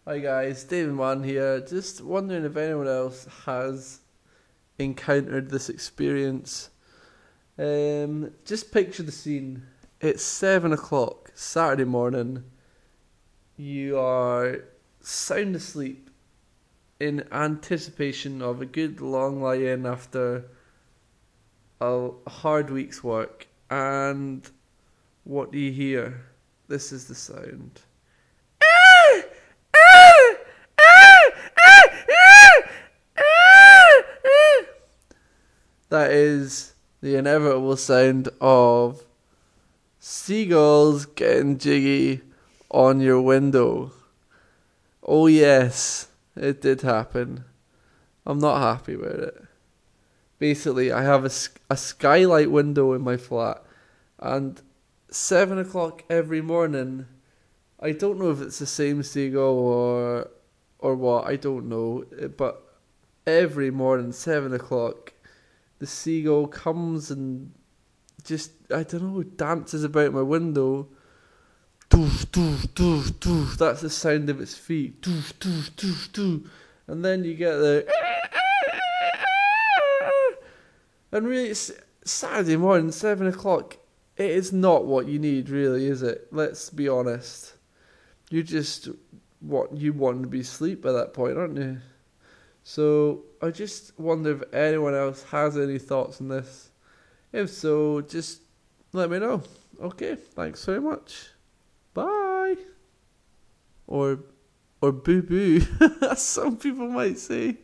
Hi guys, David Mann here. Just wondering if anyone else has encountered this experience. Just picture the scene. It's 7 o'clock, Saturday morning. You are sound asleep in anticipation of a good long lie in after a hard week's work. And what do you hear? This is the sound. That is the inevitable sound of seagulls getting jiggy on your window. Oh, yes, it did happen. I'm not happy with it. Basically, I have a skylight window in my flat, and 7 o'clock every morning, I don't know if it's the same seagull or what, I don't know, but every morning, 7 o'clock, the seagull comes and just, I don't know, dances about my window. Doof, doof, doof, doof. That's the sound of its feet. Doof, doof, doof, doof. And then you get the... And really, it's Saturday morning, 7 o'clock. It is not what you need, really, is it? Let's be honest. You just... You want to be asleep at that point, aren't you? So, I just wonder if anyone else has any thoughts on this. If so, just let me know. Okay, thanks very much. Bye. Or boo boo, as some people might say.